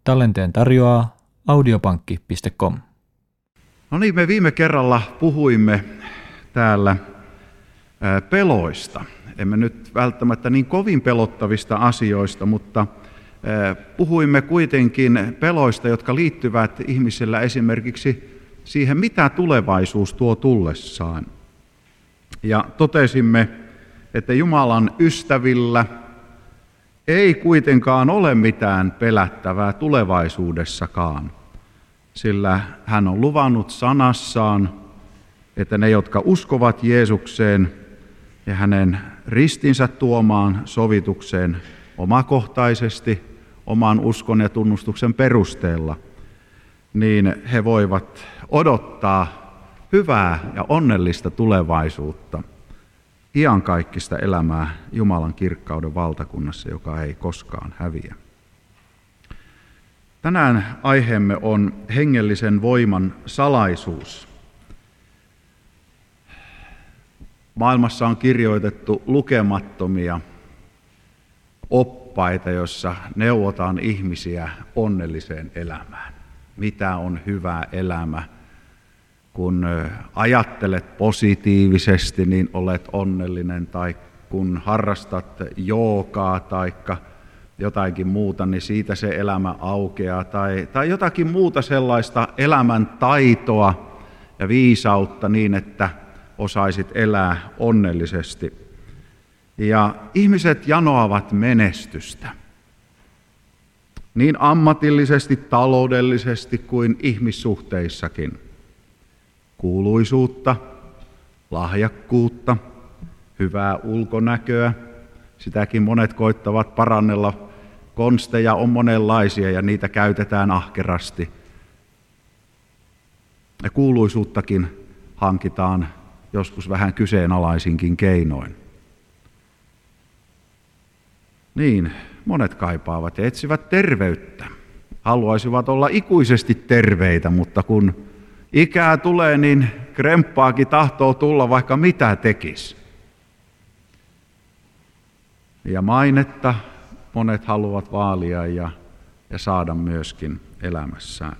Tallenteen tarjoaa audiopankki.com. No niin, me viime kerralla puhuimme täällä peloista. Emme nyt välttämättä niin kovin pelottavista asioista, mutta puhuimme kuitenkin peloista, jotka liittyvät ihmisillä esimerkiksi siihen, mitä tulevaisuus tuo tullessaan. Ja totesimme, että Jumalan ystävillä ei kuitenkaan ole mitään pelättävää tulevaisuudessakaan, sillä hän on luvannut sanassaan, että ne, jotka uskovat Jeesukseen ja hänen ristinsä tuomaan sovitukseen omakohtaisesti, oman uskon ja tunnustuksen perusteella, niin he voivat odottaa hyvää ja onnellista tulevaisuutta, iankaikkista elämää Jumalan kirkkauden valtakunnassa, joka ei koskaan häviä. Tänään aiheemme on hengellisen voiman salaisuus. Maailmassa on kirjoitettu lukemattomia oppaita, joissa neuvotaan ihmisiä onnelliseen elämään. Mitä on hyvä elämä? Kun ajattelet positiivisesti, niin olet onnellinen, tai kun harrastat joogaa tai jotakin muuta, niin siitä se elämä aukeaa, tai jotakin muuta sellaista elämän taitoa ja viisautta niin, että osaisit elää onnellisesti. Ja ihmiset janoavat menestystä, niin ammatillisesti, taloudellisesti kuin ihmissuhteissakin. Kuuluisuutta, lahjakkuutta, hyvää ulkonäköä, sitäkin monet koittavat parannella. Konsteja on monenlaisia ja niitä käytetään ahkerasti. Ja kuuluisuuttakin hankitaan joskus vähän kyseenalaisinkin keinoin. Niin, monet kaipaavat ja etsivät terveyttä. Haluaisivat olla ikuisesti terveitä, mutta kun ikää tulee, niin kremppaakin tahtoo tulla, vaikka mitä tekisi. Ja mainetta monet haluavat vaalia ja saada myöskin elämässään.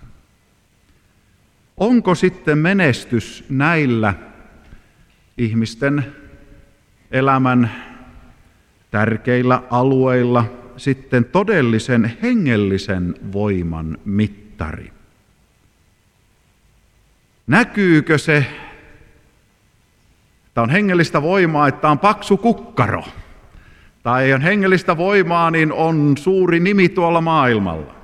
Onko sitten menestys näillä ihmisten elämän tärkeillä alueilla sitten todellisen hengellisen voiman mittari? Näkyykö se, että on hengellistä voimaa, että on paksu kukkaro? Tai on hengellistä voimaa, niin on suuri nimi tuolla maailmalla.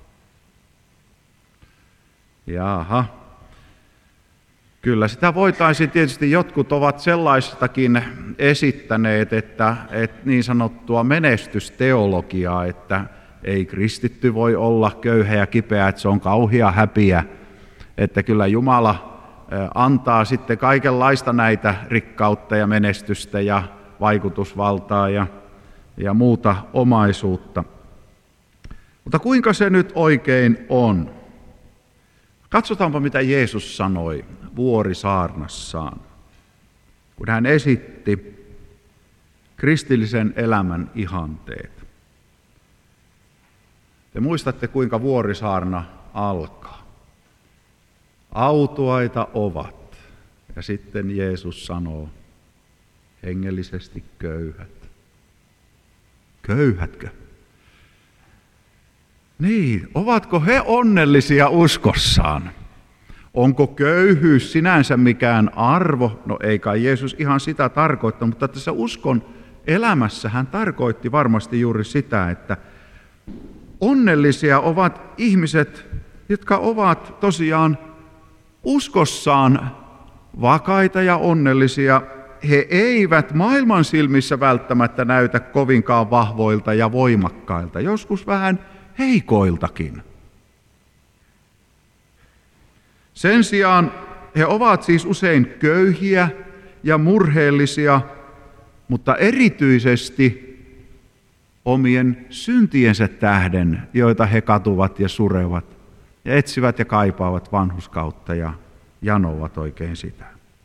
Jaha. Kyllä sitä voitaisiin tietysti, jotkut ovat sellaistakin esittäneet, että niin sanottua menestysteologiaa, että ei kristitty voi olla köyhä ja kipeä, että se on kauhea häpiä, että kyllä Jumala antaa sitten kaikenlaista näitä rikkautta ja menestystä ja vaikutusvaltaa ja muuta omaisuutta. Mutta kuinka se nyt oikein on? Katsotaanpa, mitä Jeesus sanoi vuorisaarnassaan, kun hän esitti kristillisen elämän ihanteet. Te muistatte, kuinka vuorisaarna alkaa. Autuaita ovat, ja sitten Jeesus sanoo, hengellisesti köyhät. Köyhätkö? Niin, ovatko he onnellisia uskossaan? Onko köyhyys sinänsä mikään arvo? No ei kai Jeesus ihan sitä tarkoittanut, mutta tässä uskon elämässä hän tarkoitti varmasti juuri sitä, että onnellisia ovat ihmiset, jotka ovat tosiaan uskossaan vakaita ja onnellisia. He eivät maailman silmissä välttämättä näytä kovinkaan vahvoilta ja voimakkailta, joskus vähän heikoiltakin. Sen sijaan he ovat siis usein köyhiä ja murheellisia, mutta erityisesti omien syntiensä tähden, joita he katuvat ja surevat ja etsivät ja kaipaavat vanhurskautta ja janovat oikein sitä.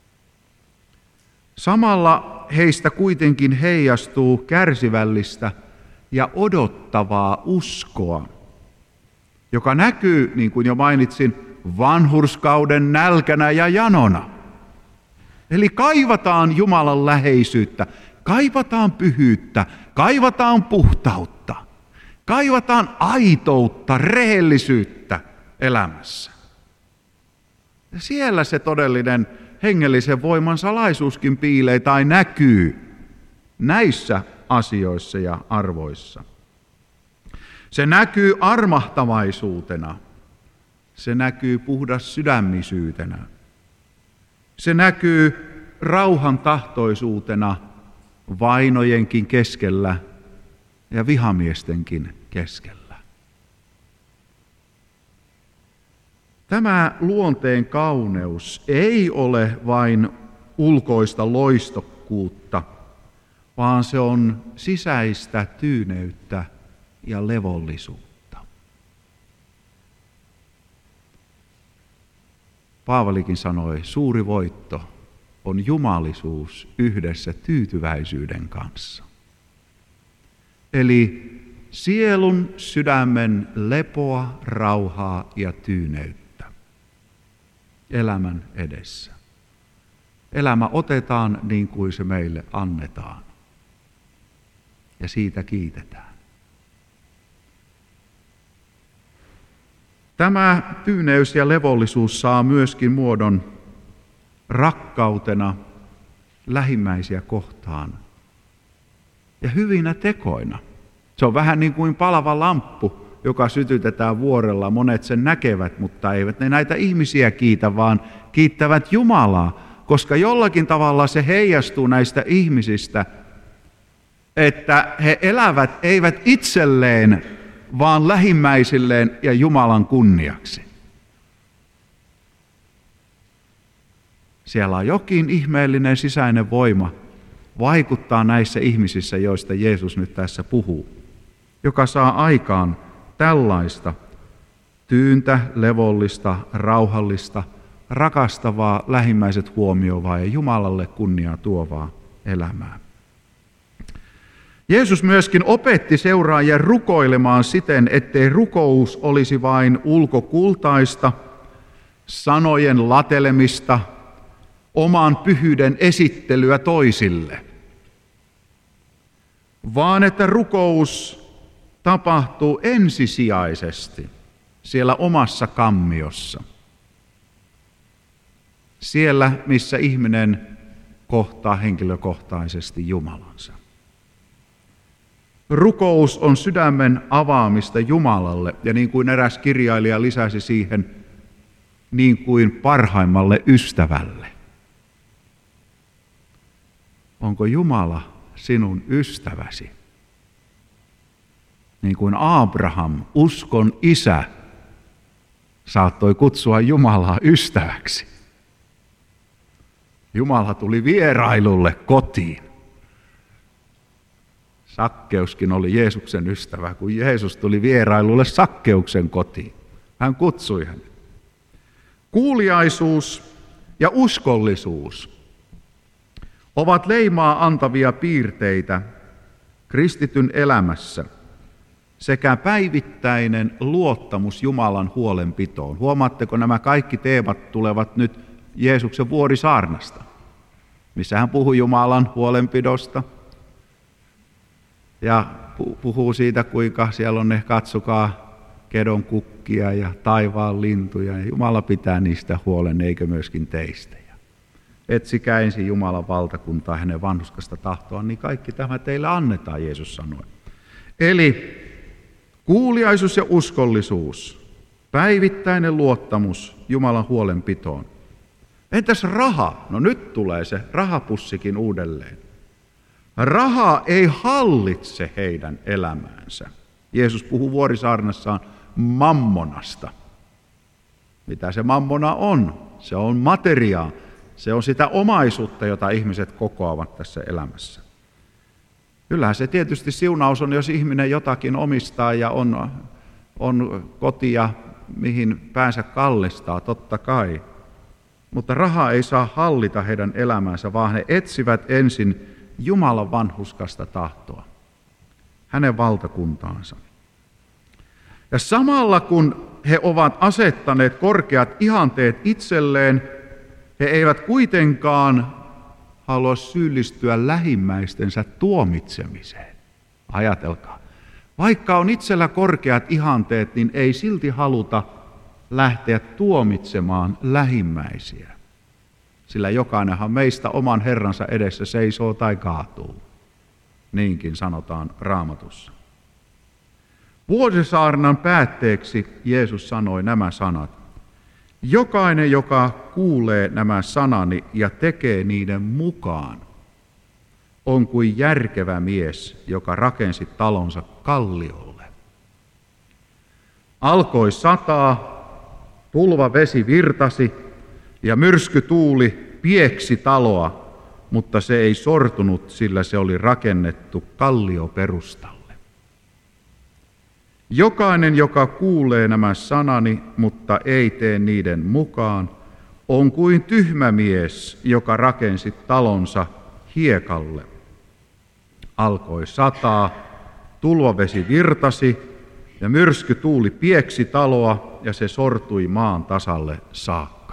Samalla heistä kuitenkin heijastuu kärsivällistä ja odottavaa uskoa. joka näkyy, niin kuin jo mainitsin, vanhurskauden nälkänä ja janona. Eli kaivataan Jumalan läheisyyttä, kaivataan pyhyyttä, kaivataan puhtautta, kaivataan aitoutta, rehellisyyttä elämässä. Ja siellä se todellinen hengellisen voiman salaisuuskin piilee tai näkyy näissä asioissa ja arvoissa. Se näkyy armahtavaisuutena, se näkyy puhdas sydämisyytenä, se näkyy rauhan tahtoisuutena vainojenkin keskellä ja vihamiestenkin keskellä. Tämä luonteen kauneus ei ole vain ulkoista loistokkuutta, vaan se on sisäistä tyyneyttä ja levollisuutta. Paavalikin sanoi, suuri voitto on jumalisuus yhdessä tyytyväisyyden kanssa. Eli sielun, sydämen lepoa, rauhaa ja tyyneyttä elämän edessä. Elämä otetaan niin kuin se meille annetaan. Ja siitä kiitetään. Tämä tyyneys ja levollisuus saa myöskin muodon rakkautena lähimmäisiä kohtaan ja hyvinä tekoina. Se on vähän niin kuin palava lamppu, joka sytytetään vuorella. Monet sen näkevät, mutta eivät ne näitä ihmisiä kiitä, vaan kiittävät Jumalaa, koska jollakin tavalla se heijastuu näistä ihmisistä, että he elävät eivät itselleen, vaan lähimmäisilleen ja Jumalan kunniaksi. Siellä on jokin ihmeellinen sisäinen voima vaikuttaa näissä ihmisissä, joista Jeesus nyt tässä puhuu, joka saa aikaan tällaista tyyntä, levollista, rauhallista, rakastavaa, lähimmäiset huomioivaa ja Jumalalle kunniaa tuovaa elämää. Jeesus myöskin opetti seuraajia rukoilemaan siten, ettei rukous olisi vain ulkokultaista, sanojen latelemista, oman pyhyyden esittelyä toisille, vaan että rukous tapahtuu ensisijaisesti siellä omassa kammiossa. Siellä, missä ihminen kohtaa henkilökohtaisesti Jumalansa. Rukous on sydämen avaamista Jumalalle, ja niin kuin eräs kirjailija lisäsi siihen, niin kuin parhaimmalle ystävälle. Onko Jumala sinun ystäväsi? Niin kuin Abraham, uskon isä, saattoi kutsua Jumalaa ystäväksi. Jumala tuli vierailulle kotiin. Sakkeuskin oli Jeesuksen ystävä, kun Jeesus tuli vierailulle Sakkeuksen kotiin. Hän kutsui hänet. Kuuliaisuus ja uskollisuus ovat leimaa antavia piirteitä kristityn elämässä sekä päivittäinen luottamus Jumalan huolenpitoon. Huomaatteko, nämä kaikki teemat tulevat nyt Jeesuksen vuorisaarnasta, missä hän puhui Jumalan huolenpidosta ja puhuu siitä, kuinka siellä on ne, katsokaa, kedon kukkia ja taivaan lintuja, ja Jumala pitää niistä huolen, eikö myöskin teistä. Etsikää ensin Jumalan valtakuntaa, hänen vanhurskasta tahtoaan, niin kaikki tämä teille annetaan, Jeesus sanoi. Eli kuuliaisuus ja uskollisuus, päivittäinen luottamus Jumalan huolenpitoon. Entäs raha? No nyt tulee se rahapussikin uudelleen. Raha ei hallitse heidän elämäänsä. Jeesus puhuu vuorisaarnassaan mammonasta. Mitä se mammona on? Se on materiaa. Se on sitä omaisuutta, jota ihmiset kokoavat tässä elämässä. Kyllähän se tietysti siunaus on, jos ihminen jotakin omistaa ja on kotia, mihin päänsä kallistaa, totta kai. Mutta raha ei saa hallita heidän elämäänsä, vaan he etsivät ensin Jumalan vanhurskasta tahtoa, hänen valtakuntaansa. Ja samalla kun he ovat asettaneet korkeat ihanteet itselleen, he eivät kuitenkaan halua syyllistyä lähimmäistensä tuomitsemiseen. Ajatelkaa. Vaikka on itsellä korkeat ihanteet, niin ei silti haluta lähteä tuomitsemaan lähimmäisiä. Sillä jokainenhan meistä oman Herransa edessä seisoo tai kaatuu. Niinkin sanotaan Raamatussa. Vuosisaarnan päätteeksi Jeesus sanoi nämä sanat. Jokainen, joka kuulee nämä sanani ja tekee niiden mukaan, on kuin järkevä mies, joka rakensi talonsa kalliolle. Alkoi sataa, tulva vesi virtasi ja myrskytuuli pieksi taloa, mutta se ei sortunut, sillä se oli rakennettu kallioperustalle. Jokainen, joka kuulee nämä sanani, mutta ei tee niiden mukaan, on kuin tyhmä mies, joka rakensi talonsa hiekalle. Alkoi sataa, tulvavesi virtasi ja myrskytuuli pieksi taloa ja se sortui maan tasalle saakka.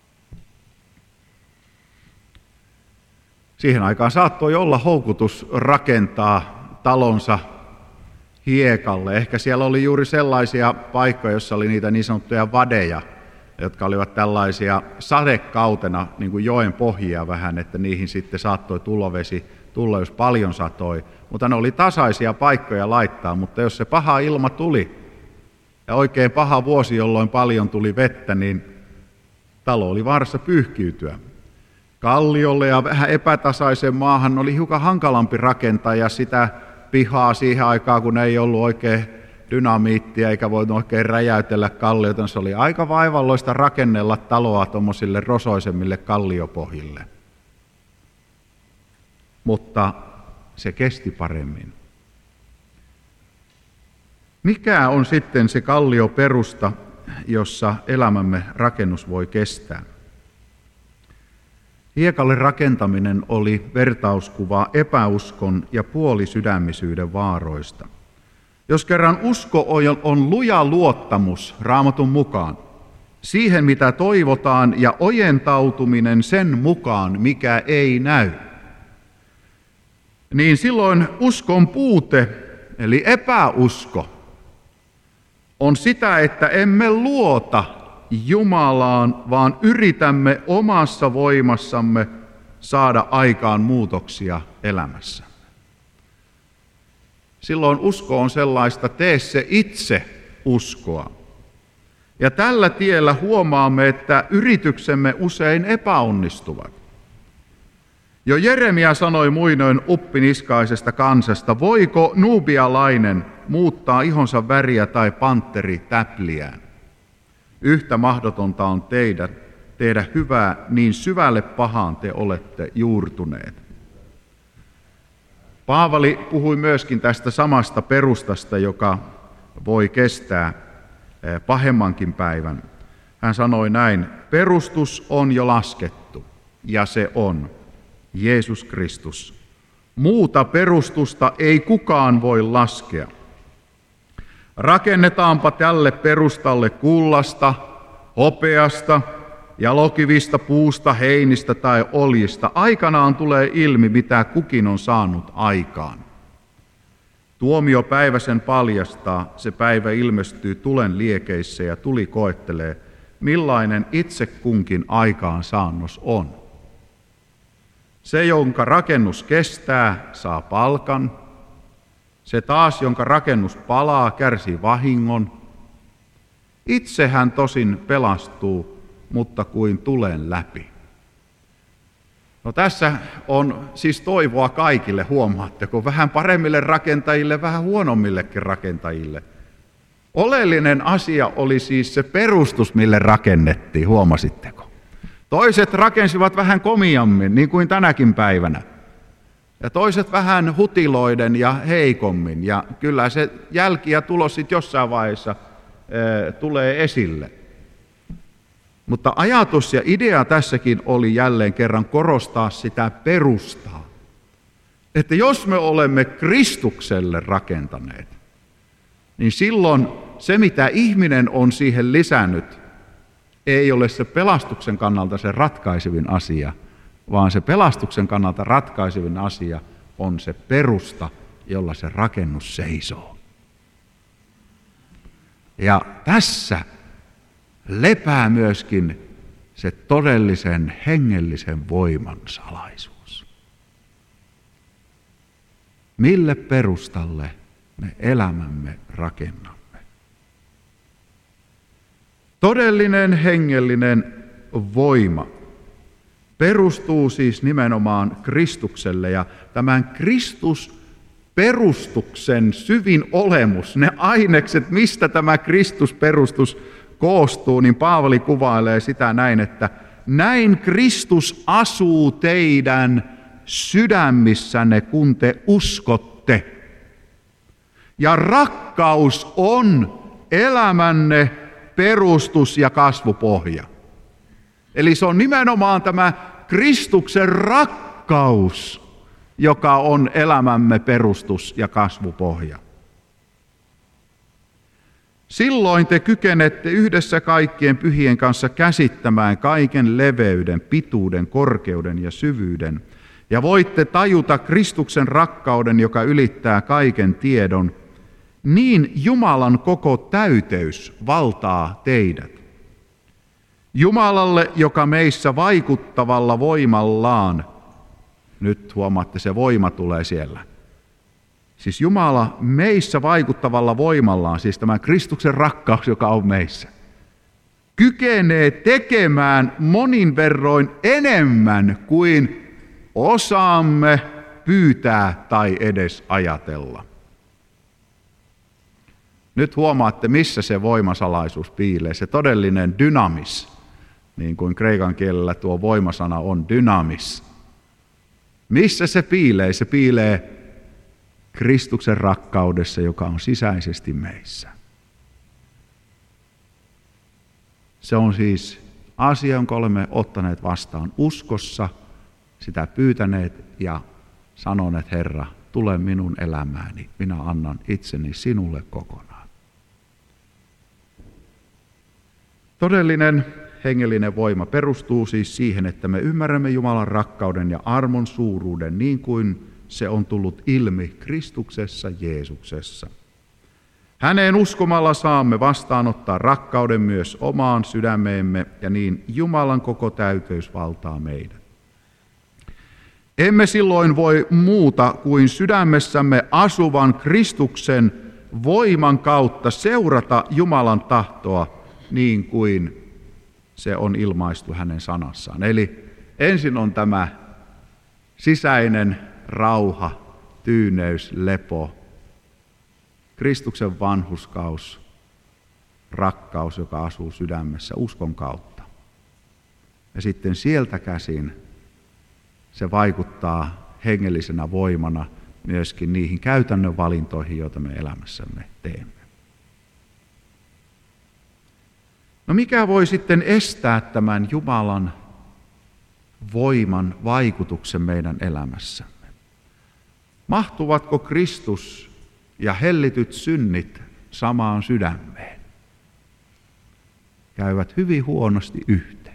Siihen aikaan saattoi olla houkutus rakentaa talonsa hiekalle. Ehkä siellä oli juuri sellaisia paikkoja, joissa oli niitä niin sanottuja vadeja, jotka olivat tällaisia sadekautena, niin kuin joen pohjia vähän, että niihin sitten saattoi tulvavesi tulla, jos paljon satoi. Mutta ne oli tasaisia paikkoja laittaa, mutta jos se paha ilma tuli ja oikein paha vuosi, jolloin paljon tuli vettä, niin talo oli vaarassa pyyhkiytyä. Kalliolle ja vähän epätasaisen maahan oli hiukan hankalampi rakentaa ja sitä pihaa siihen aikaan, kun ei ollut oikein dynamiittia eikä voinut oikein räjäytellä kalliota. Se oli aika vaivalloista rakennella taloa tuommoisille rosoisemmille kalliopohjille. Mutta se kesti paremmin. Mikä on sitten se kallioperusta, jossa elämämme rakennus voi kestää? Hiekalle rakentaminen oli vertauskuva epäuskon ja puolisydämisyyden vaaroista. Jos kerran usko on luja luottamus Raamatun mukaan, siihen mitä toivotaan ja ojentautuminen sen mukaan, mikä ei näy, niin silloin uskon puute, eli epäusko, on sitä, että emme luota Jumalaan, vaan yritämme omassa voimassamme saada aikaan muutoksia elämässä. Silloin usko on sellaista, tee se itse uskoa. Ja tällä tiellä huomaamme, että yrityksemme usein epäonnistuvat. Jo Jeremia sanoi muinoin uppiniskaisesta kansasta, voiko nuubialainen muuttaa ihonsa väriä tai pantteri täpliään? Yhtä mahdotonta on tehdä hyvää, niin syvälle pahaan te olette juurtuneet. Paavali puhui myöskin tästä samasta perustasta, joka voi kestää pahemmankin päivän. Hän sanoi näin, perustus on jo laskettu, ja se on Jeesus Kristus. Muuta perustusta ei kukaan voi laskea. Rakennetaanpa tälle perustalle kullasta, hopeasta, jalokivistä, puusta, heinistä tai oljista. Aikanaan tulee ilmi, mitä kukin on saanut aikaan. Tuomiopäivä sen paljastaa, se päivä ilmestyy tulen liekeissä ja tuli koettelee, millainen itse kunkin aikaansaannos on. Se, jonka rakennus kestää, saa palkan. Se taas, jonka rakennus palaa, kärsii vahingon. Itse hän tosin pelastuu, mutta kuin tulen läpi. No tässä on siis toivoa kaikille, huomaatteko, vähän paremmille rakentajille, vähän huonommillekin rakentajille. Oleellinen asia oli siis se perustus, mille rakennettiin, huomasitteko? Toiset rakensivat vähän komiammin, niin kuin tänäkin päivänä. Ja toiset vähän hutiloiden ja heikommin. Ja kyllä se jälki ja tulos sitten jossain vaiheessa tulee esille. Mutta ajatus ja idea tässäkin oli jälleen kerran korostaa sitä perustaa. Että jos me olemme Kristukselle rakentaneet, niin silloin se mitä ihminen on siihen lisännyt, ei ole se pelastuksen kannalta se ratkaisevin asia, vaan se pelastuksen kannalta ratkaisevin asia on se perusta, jolla se rakennus seisoo. Ja tässä lepää myöskin se todellisen hengellisen voiman salaisuus. Mille perustalle me elämämme rakennamme? Todellinen hengellinen voima perustuu siis nimenomaan Kristukselle, ja tämän Kristusperustuksen syvin olemus, ne ainekset, mistä tämä Kristusperustus koostuu, niin Paavali kuvailee sitä näin, että näin Kristus asuu teidän sydämissänne, kun te uskotte. Ja rakkaus on elämänne perustus ja kasvupohja. Eli se on nimenomaan tämä Kristuksen rakkaus, joka on elämämme perustus ja kasvupohja. Silloin te kykenette yhdessä kaikkien pyhien kanssa käsittämään kaiken leveyden, pituuden, korkeuden ja syvyyden, ja voitte tajuta Kristuksen rakkauden, joka ylittää kaiken tiedon, niin Jumalan koko täyteys valtaa teidät. Jumalalle, joka meissä vaikuttavalla voimallaan, nyt huomaatte, se voima tulee siellä. Siis Jumala meissä vaikuttavalla voimallaan, siis tämä Kristuksen rakkaus, joka on meissä, kykenee tekemään monin verroin enemmän kuin osaamme pyytää tai edes ajatella. Nyt huomaatte, missä se voimasalaisuus piilee, se todellinen dynamis, niin kuin kreikan kielellä tuo voimasana on dynamis. Missä se piilee? Se piilee Kristuksen rakkaudessa, joka on sisäisesti meissä. Se on siis asia, jonka olemme ottaneet vastaan uskossa, sitä pyytäneet ja sanoneet, Herra, tule minun elämääni, minä annan itseni sinulle kokonaan. Todellinen hengellinen voima perustuu siis siihen, että me ymmärrämme Jumalan rakkauden ja armon suuruuden niin kuin se on tullut ilmi Kristuksessa Jeesuksessa. Häneen uskomalla saamme vastaanottaa rakkauden myös omaan sydämeemme, ja niin Jumalan koko täyteys valtaa meidät. Emme silloin voi muuta kuin sydämessämme asuvan Kristuksen voiman kautta seurata Jumalan tahtoa niin kuin se on ilmaistu hänen sanassaan. Eli ensin on tämä sisäinen rauha, tyyneys, lepo, Kristuksen vanhurskaus, rakkaus, joka asuu sydämessä uskon kautta. Ja sitten sieltä käsin se vaikuttaa hengellisenä voimana myöskin niihin käytännön valintoihin, joita me elämässämme teemme. No mikä voi sitten estää tämän Jumalan voiman vaikutuksen meidän elämässämme? Mahtuvatko Kristus ja hellityt synnit samaan sydämeen? Käyvät hyvin huonosti yhteen.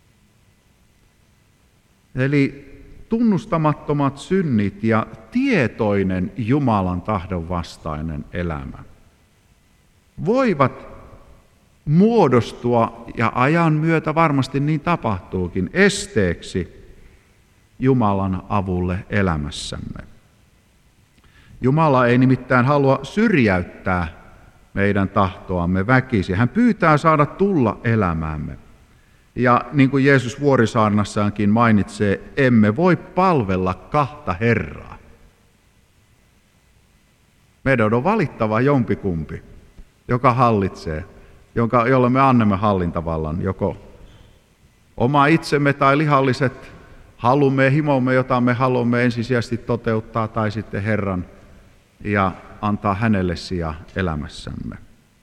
Eli tunnustamattomat synnit ja tietoinen Jumalan tahdon vastainen elämä voivat muodostua, ja ajan myötä varmasti niin tapahtuukin, esteeksi Jumalan avulle elämässämme. Jumala ei nimittäin halua syrjäyttää meidän tahtoamme väkisin. Hän pyytää saada tulla elämäämme. Ja niin kuin Jeesus Vuorisaarnassaankin mainitsee, emme voi palvella kahta Herraa. Meidän on valittava jompikumpi, joka hallitsee, jolle me annamme hallintavallan, joko oma itsemme tai lihalliset halumme ja himomme, jota me haluamme ensisijaisesti toteuttaa, tai sitten Herran ja antaa hänelle sija elämässämme.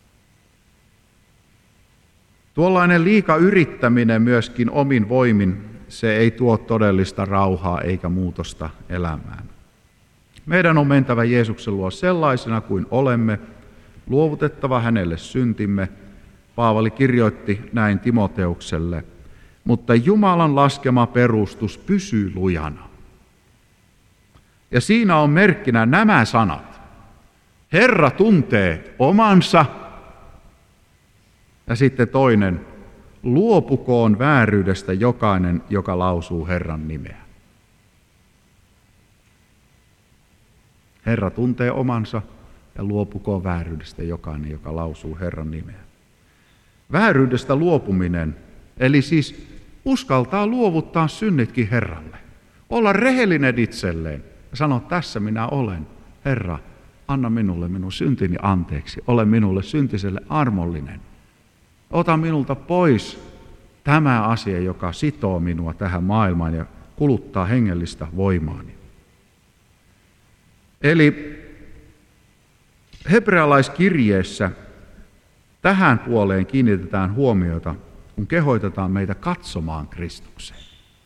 Tuollainen liika yrittäminen myöskin omin voimin, se ei tuo todellista rauhaa eikä muutosta elämään. Meidän on mentävä Jeesuksen luo sellaisena kuin olemme, luovutettava hänelle syntimme. Paavali kirjoitti näin Timoteukselle, mutta Jumalan laskema perustus pysyy lujana. Ja siinä on merkkinä nämä sanat. Herra tuntee omansa. Ja sitten toinen, luopukoon vääryydestä jokainen, joka lausuu Herran nimeä. Herra tuntee omansa ja luopukoon vääryydestä jokainen, joka lausuu Herran nimeä. Vääryydestä luopuminen, eli siis uskaltaa luovuttaa synnitkin Herralle. Olla rehellinen itselleen ja sanoa, tässä minä olen. Herra, anna minulle minun syntini anteeksi. Ole minulle syntiselle armollinen. Ota minulta pois tämä asia, joka sitoo minua tähän maailmaan ja kuluttaa hengellistä voimaani. Eli hebrealaiskirjeessä tähän puoleen kiinnitetään huomiota, kun kehoitetaan meitä katsomaan Kristukseen.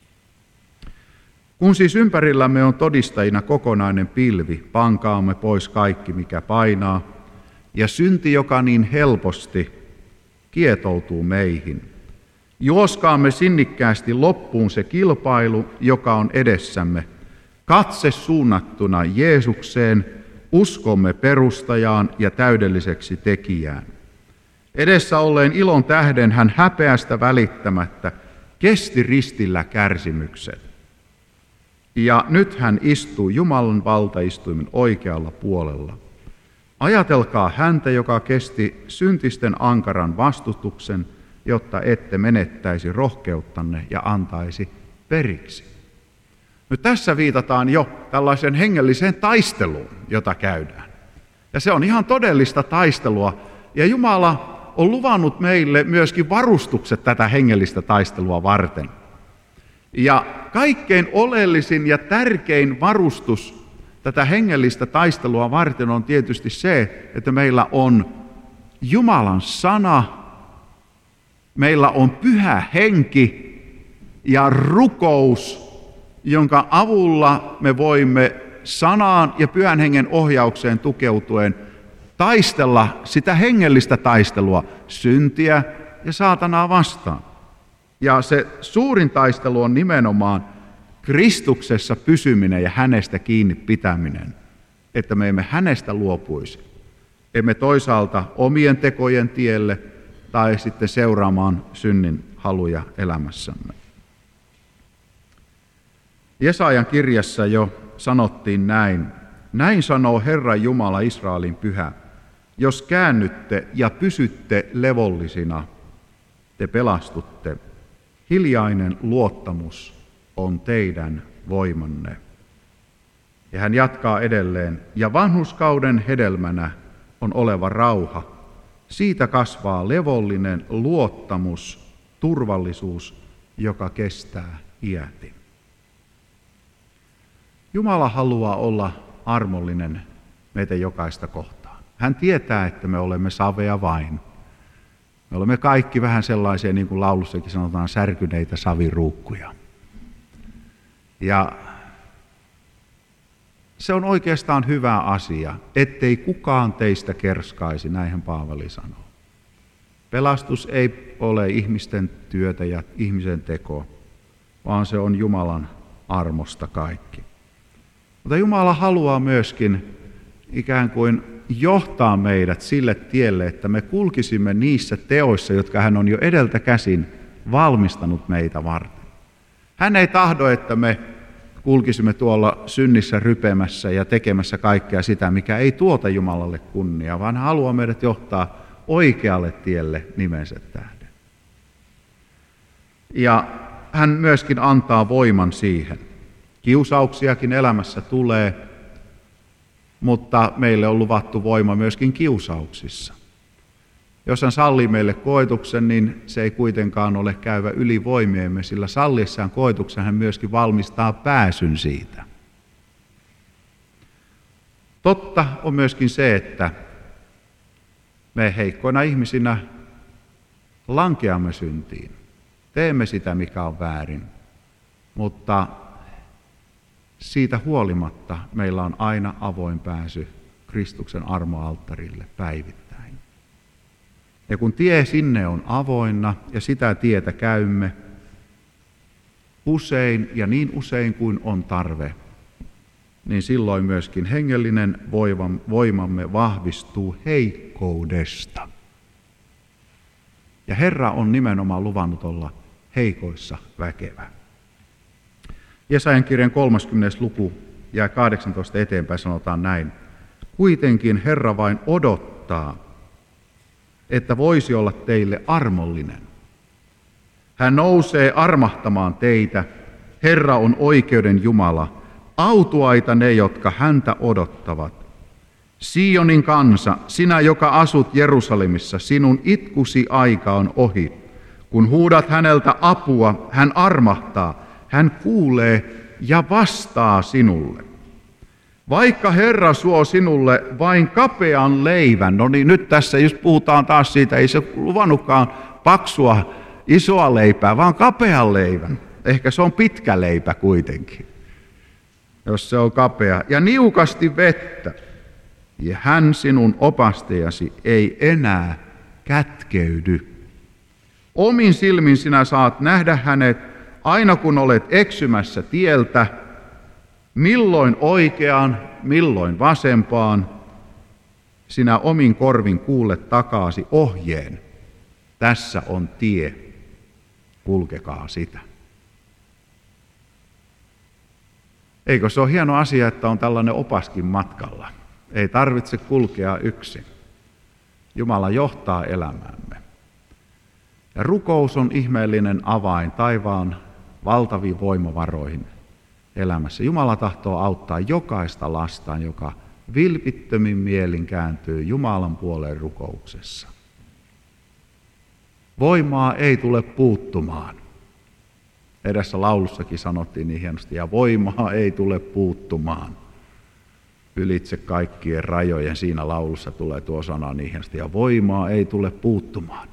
Kun siis ympärillämme on todistajina kokonainen pilvi, pankaamme pois kaikki, mikä painaa, ja synti, joka niin helposti kietoutuu meihin. Juoskaamme sinnikkäästi loppuun se kilpailu, joka on edessämme, katse suunnattuna Jeesukseen, uskomme perustajaan ja täydelliseksi tekijään. Edessä olleen ilon tähden hän häpeästä välittämättä kesti ristillä kärsimykset. Ja nyt hän istuu Jumalan valtaistuimen oikealla puolella. Ajatelkaa häntä, joka kesti syntisten ankaran vastustuksen, jotta ette menettäisi rohkeuttanne ja antaisi periksi. Nyt tässä viitataan jo tällaiseen hengelliseen taisteluun, jota käydään. Ja se on ihan todellista taistelua. Ja Jumala on luvannut meille myöskin varustukset tätä hengellistä taistelua varten. Ja kaikkein oleellisin ja tärkein varustus tätä hengellistä taistelua varten on tietysti se, että meillä on Jumalan sana, meillä on pyhä henki ja rukous, jonka avulla me voimme sanaan ja pyhän hengen ohjaukseen tukeutuen taistella sitä hengellistä taistelua, syntiä ja saatanaa vastaan. Ja se suurin taistelu on nimenomaan Kristuksessa pysyminen ja hänestä kiinni pitäminen, että me emme hänestä luopuisi. Emme toisaalta omien tekojen tielle tai sitten seuraamaan synnin haluja elämässämme. Jesajan kirjassa jo sanottiin näin. Näin sanoo Herra Jumala, Israelin pyhä. Jos käännytte ja pysytte levollisina, te pelastutte. Hiljainen luottamus on teidän voimanne. Ja hän jatkaa edelleen. Ja vanhurskauden hedelmänä on oleva rauha. Siitä kasvaa levollinen luottamus, turvallisuus, joka kestää iäti. Jumala haluaa olla armollinen meitä jokaista kohtaan. Hän tietää, että me olemme savea vain. Me olemme kaikki vähän sellaisia, niin kuin laulussakin sanotaan, särkyneitä saviruukkuja. Ja se on oikeastaan hyvä asia, ettei kukaan teistä kerskaisi, näinhän Paavali sanoo. Pelastus ei ole ihmisten työtä ja ihmisen teko, vaan se on Jumalan armosta kaikki. Mutta Jumala haluaa myöskin ikään kuin johtaa meidät sille tielle, että me kulkisimme niissä teoissa, jotka hän on jo edeltä käsin valmistanut meitä varten. Hän ei tahdo, että me kulkisimme tuolla synnissä rypemässä ja tekemässä kaikkea sitä, mikä ei tuota Jumalalle kunniaa, vaan hän haluaa meidät johtaa oikealle tielle nimensä tähden. Ja hän myöskin antaa voiman siihen. Kiusauksiakin elämässä tulee, mutta meille on luvattu voima myöskin kiusauksissa. Jos hän sallii meille koetuksen, niin se ei kuitenkaan ole käyvä yli voimiemme, sillä salliessaan koetuksen hän myöskin valmistaa pääsyn siitä. Totta on myöskin se, että me heikkoina ihmisinä lankeamme syntiin. Teemme sitä, mikä on väärin, mutta siitä huolimatta meillä on aina avoin pääsy Kristuksen armoalttarille päivittäin. Ja kun tie sinne on avoinna ja sitä tietä käymme, usein ja niin usein kuin on tarve, niin silloin myöskin hengellinen voimamme vahvistuu heikkoudesta. Ja Herra on nimenomaan luvannut olla heikoissa väkevä. Jesajan kirjan 30. luku ja 18 eteenpäin sanotaan näin. Kuitenkin Herra vain odottaa, että voisi olla teille armollinen. Hän nousee armahtamaan teitä. Herra on oikeuden Jumala. Autuaita ne, jotka häntä odottavat. Sionin kansa, sinä, joka asut Jerusalemissa, sinun itkusi aika on ohi. Kun huudat häneltä apua, hän armahtaa, hän kuulee ja vastaa sinulle. Vaikka Herra suo sinulle vain kapean leivän, no niin nyt tässä just puhutaan taas siitä, ei se luvannutkaan paksua, isoa leipää, vaan kapean leivän. Ehkä se on pitkä leipä kuitenkin, jos se on kapea. Ja niukasti vettä, ja hän sinun opastajasi ei enää kätkeydy. Omin silmin sinä saat nähdä hänet aina kun olet eksymässä tieltä, milloin oikeaan, milloin vasempaan, sinä omin korvin kuulet takaasi ohjeen. Tässä on tie, kulkekaa sitä. Eikö se ole hieno asia, että on tällainen opaskin matkalla? Ei tarvitse kulkea yksin. Jumala johtaa elämäämme. Ja rukous on ihmeellinen avain taivaan valtaviin voimavaroihin elämässä. Jumala tahtoo auttaa jokaista lastaan, joka vilpittömin mielin kääntyy Jumalan puoleen rukouksessa. Voimaa ei tule puuttumaan. Edessä laulussakin sanottiin niin hienosti, ja voimaa ei tule puuttumaan. Ylitse kaikkien rajojen, siinä laulussa tulee tuo sana niin hienosti, ja voimaa ei tule puuttumaan.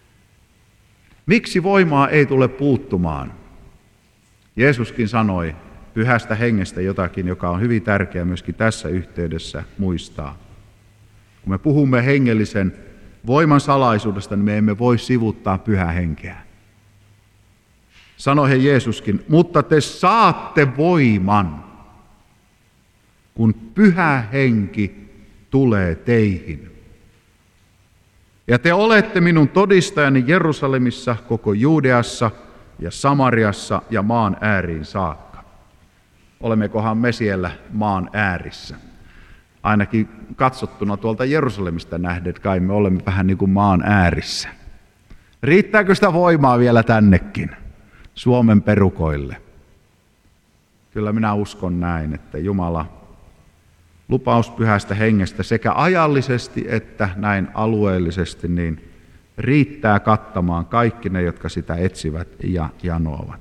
Miksi voimaa ei tule puuttumaan? Jeesuskin sanoi Pyhästä Hengestä jotakin, joka on hyvin tärkeää myöskin tässä yhteydessä muistaa. Kun me puhumme hengellisen voiman salaisuudesta, niin me emme voi sivuttaa Pyhää Henkeä. Sanoi he Jeesuskin, mutta te saatte voiman, kun Pyhä Henki tulee teihin. Ja te olette minun todistajani Jerusalemissa, koko Juudeassa ja Samariassa ja maan ääriin saakka. Olemmekohan me siellä maan äärissä? Ainakin katsottuna tuolta Jerusalemista nähden, kai me olemme vähän niin kuin maan äärissä. Riittääkö sitä voimaa vielä tännekin, Suomen perukoille? Kyllä minä uskon näin, että Jumala lupaus Pyhästä Hengestä sekä ajallisesti että näin alueellisesti niin riittää kattamaan kaikki ne, jotka sitä etsivät ja janoavat.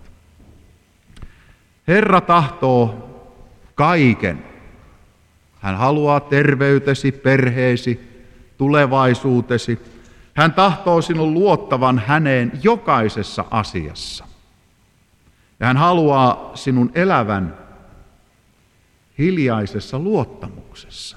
Herra tahtoo kaiken. Hän haluaa terveytesi, perheesi, tulevaisuutesi. Hän tahtoo sinun luottavan häneen jokaisessa asiassa. Ja hän haluaa sinun elävän hiljaisessa luottamuksessa.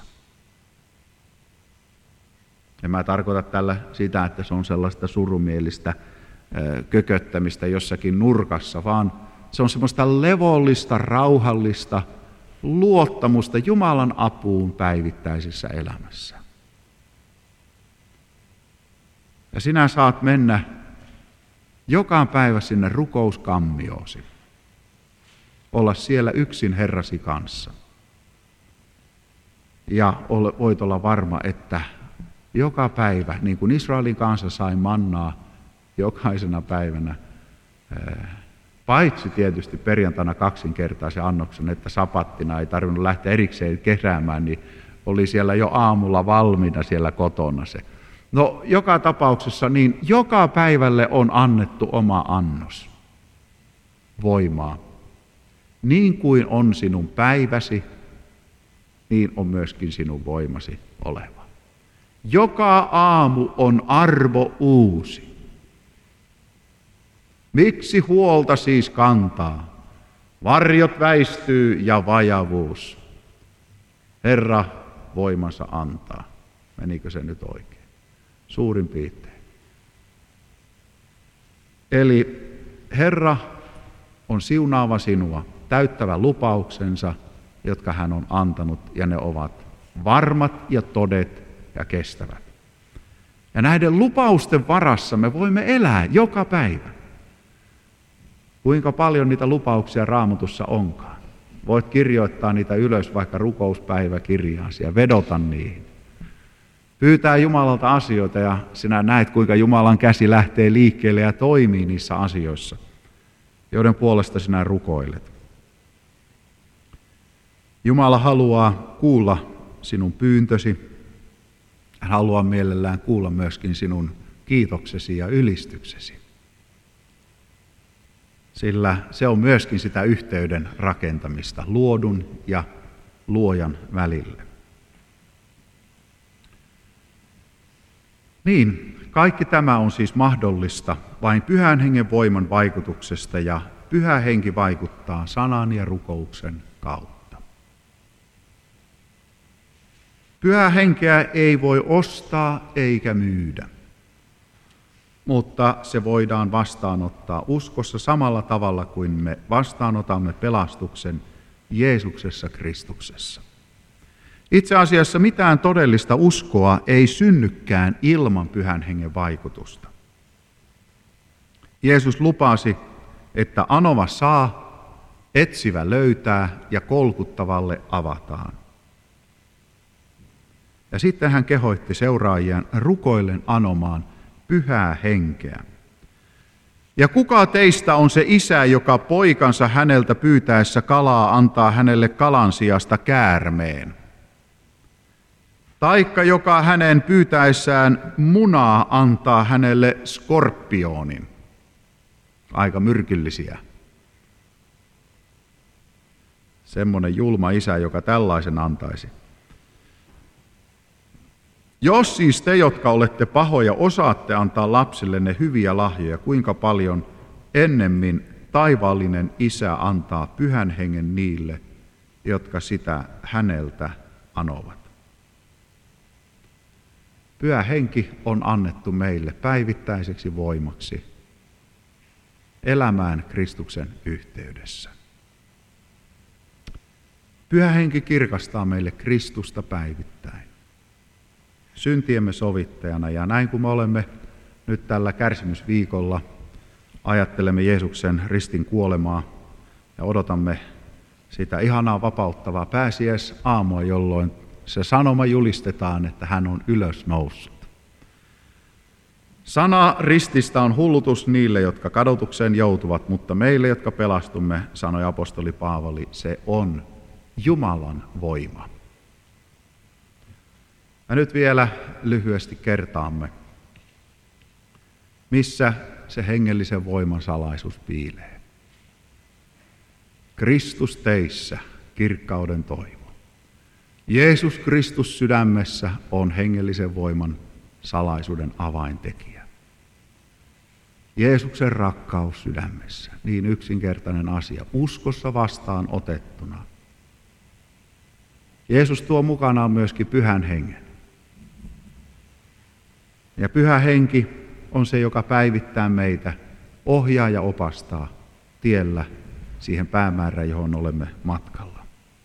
En mä tarkoita tällä sitä, että se on sellaista surumielistä kököttämistä jossakin nurkassa, vaan se on semmoista levollista, rauhallista luottamusta Jumalan apuun päivittäisessä elämässä. Ja sinä saat mennä joka päivä sinne rukouskammiosi, olla siellä yksin Herrasi kanssa. Ja voit olla varma, että joka päivä, niin kuin Israelin kansa sai mannaa jokaisena päivänä, paitsi tietysti perjantaina kaksinkertaisen annoksen, että sapattina ei tarvinnut lähteä erikseen keräämään, niin oli siellä jo aamulla valmiina siellä kotona se. No joka tapauksessa, niin joka päivälle on annettu oma annos voimaa. Niin kuin on sinun päiväsi, niin on myöskin sinun voimasi oleva. Joka aamu on arvo uusi. Miksi huolta siis kantaa? Varjot väistyy ja vajavuus. Herra voimansa antaa. Menikö se nyt oikein? Suurin piirtein. Eli Herra on siunaava sinua, täyttävä lupauksensa, jotka hän on antanut, ja ne ovat varmat ja todet ja kestävät. Ja näiden lupausten varassa me voimme elää joka päivä. Kuinka paljon niitä lupauksia Raamatussa onkaan. Voit kirjoittaa niitä ylös vaikka rukouspäiväkirjaasi ja vedota niihin. Pyytää Jumalalta asioita ja sinä näet, kuinka Jumalan käsi lähtee liikkeelle ja toimii niissä asioissa, joiden puolesta sinä rukoilet. Jumala haluaa kuulla sinun pyyntösi. Hän haluaa mielellään kuulla myöskin sinun kiitoksesi ja ylistyksesi. Sillä se on myöskin sitä yhteyden rakentamista luodun ja luojan välille. Niin, kaikki tämä on siis mahdollista vain Pyhän Hengen voiman vaikutuksesta, ja Pyhä Henki vaikuttaa sanan ja rukouksen kautta. Pyhää Henkeä ei voi ostaa eikä myydä, mutta se voidaan vastaanottaa uskossa samalla tavalla kuin me vastaanotamme pelastuksen Jeesuksessa Kristuksessa. Itse asiassa mitään todellista uskoa ei synnykään ilman Pyhän Hengen vaikutusta. Jeesus lupasi, että anova saa, etsivä löytää ja kolkuttavalle avataan. Ja sitten hän kehoitti seuraajiaan rukoillen anomaan Pyhää Henkeä. Ja kuka teistä on se isä, joka poikansa häneltä pyytäessä kalaa antaa hänelle kalan sijasta käärmeen? Taikka joka hänen pyytäessään munaa antaa hänelle skorpionin? Aika myrkyllisiä. Semmoinen julma isä, joka tällaisen antaisi. Jos siis te, jotka olette pahoja, osaatte antaa lapsillenne hyviä lahjoja, kuinka paljon ennemmin taivaallinen Isä antaa Pyhän Hengen niille, jotka sitä häneltä anovat. Pyhä Henki on annettu meille päivittäiseksi voimaksi elämään Kristuksen yhteydessä. Pyhä Henki kirkastaa meille Kristusta päivittäin, syntiemme sovittajana, ja näin kun me olemme nyt tällä kärsimysviikolla, ajattelemme Jeesuksen ristin kuolemaa ja odotamme sitä ihanaa vapauttavaa pääsiäisaamua, jolloin se sanoma julistetaan, että hän on ylösnoussut. Sana rististä on hullutus niille, jotka kadotukseen joutuvat, mutta meille, jotka pelastumme, sanoi apostoli Paavali, se on Jumalan voima. Ja nyt vielä lyhyesti kertaamme, missä se hengellisen voiman salaisuus piilee. Kristus teissä, kirkkauden toivo. Jeesus Kristus sydämessä on hengellisen voiman salaisuuden avaintekijä. Jeesuksen rakkaus sydämessä, niin yksinkertainen asia, uskossa vastaan otettuna. Jeesus tuo mukanaan myöskin Pyhän Hengen. Ja Pyhä Henki on se, joka päivittää meitä, ohjaa ja opastaa tiellä siihen päämäärään, johon olemme matkalla.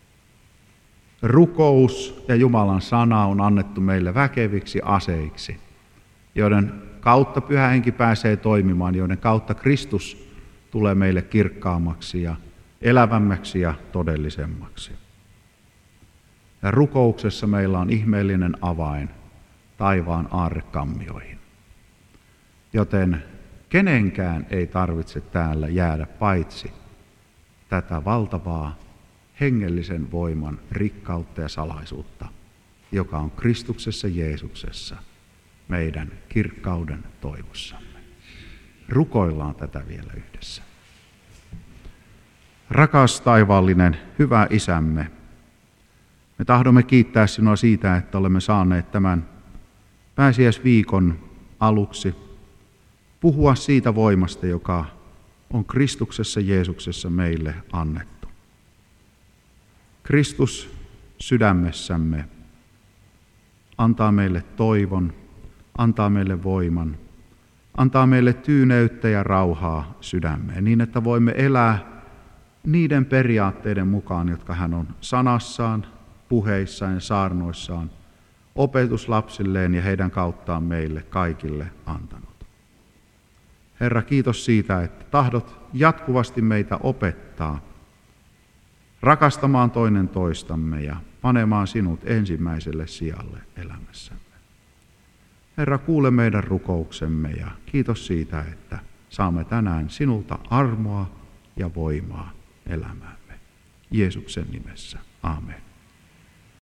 Rukous ja Jumalan sana on annettu meille väkeviksi aseiksi, joiden kautta Pyhä Henki pääsee toimimaan, joiden kautta Kristus tulee meille kirkkaammaksi ja elävämmäksi ja todellisemmaksi. Ja rukouksessa meillä on ihmeellinen avain taivaan aarrekammioihin. Joten kenenkään ei tarvitse täällä jäädä paitsi tätä valtavaa hengellisen voiman rikkautta ja salaisuutta, joka on Kristuksessa Jeesuksessa, meidän kirkkauden toivossamme. Rukoillaan tätä vielä yhdessä. Rakas taivaallinen, hyvä Isämme, me tahdomme kiittää sinua siitä, että olemme saaneet tämän pääsiäisviikon aluksi puhua siitä voimasta, joka on Kristuksessa Jeesuksessa meille annettu. Kristus sydämessämme antaa meille toivon, antaa meille voiman antaa meille tyyneyttä ja rauhaa sydämeen, niin että voimme elää niiden periaatteiden mukaan, jotka hän on sanassaan, puheissaan ja saarnoissaan opetuslapsilleen ja heidän kauttaan meille kaikille antanut. Herra, kiitos siitä, että tahdot jatkuvasti meitä opettaa rakastamaan toinen toistamme ja panemaan sinut ensimmäiselle sijalle elämässämme. Herra, kuule meidän rukouksemme ja kiitos siitä, että saamme tänään sinulta armoa ja voimaa elämäämme. Jeesuksen nimessä. Aamen.